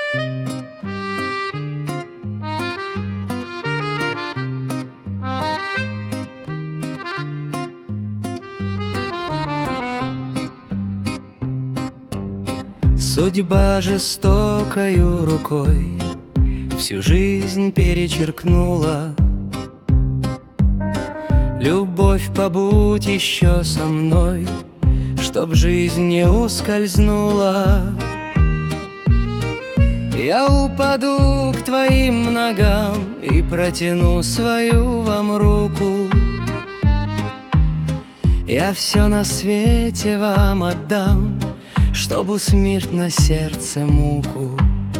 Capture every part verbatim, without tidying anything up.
Судьба жестокою рукой всю жизнь перечеркнула. Любовь, побудь еще со мной, чтоб жизнь не ускользнула. Я упаду к твоим ногам и протяну свою вам руку. Я все на свете вам отдам, чтоб усмирить на сердце муку.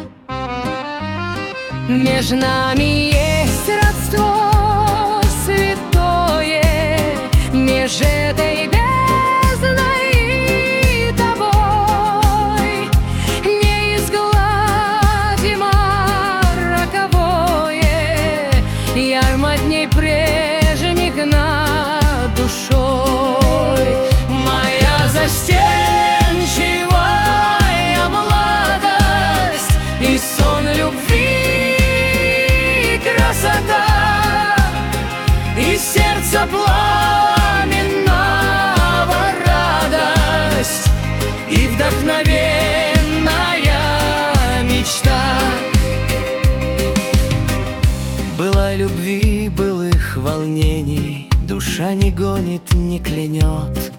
Между нами есть родство святое, меж этой бездной и тобой неизгладимо роковое, ярмо дней прежних над душой. Моя застенчивая молодость и сон любви, красота и сердце пламенного радость и вдохновенная мечта. Была любви, былых волнений, душа не гонит, не клянет,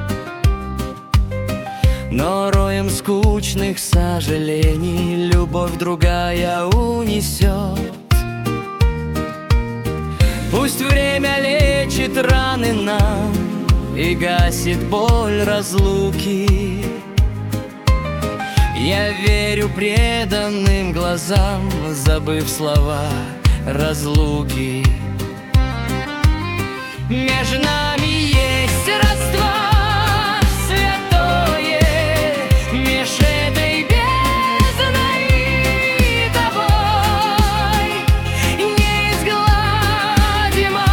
но роем скучных сожалений любовь другая унесет. Пусть время лечит раны нам и гасит боль разлуки. Я верю преданным глазам, забыв слова разлуки. Между нами есть родство святое, меж этой бездной и тобой неизгладимо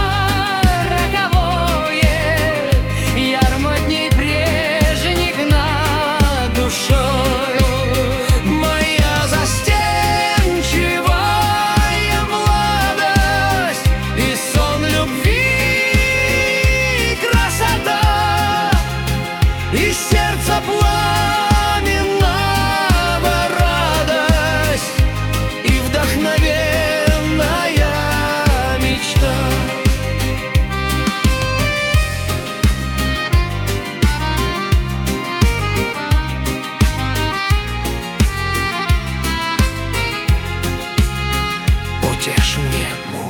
роковое, ярмо дней прежних над душой. Моя застенчивая молодость и сон любви, красота и сердце пламенного радость и вдохновенная мечта. Утешь мне,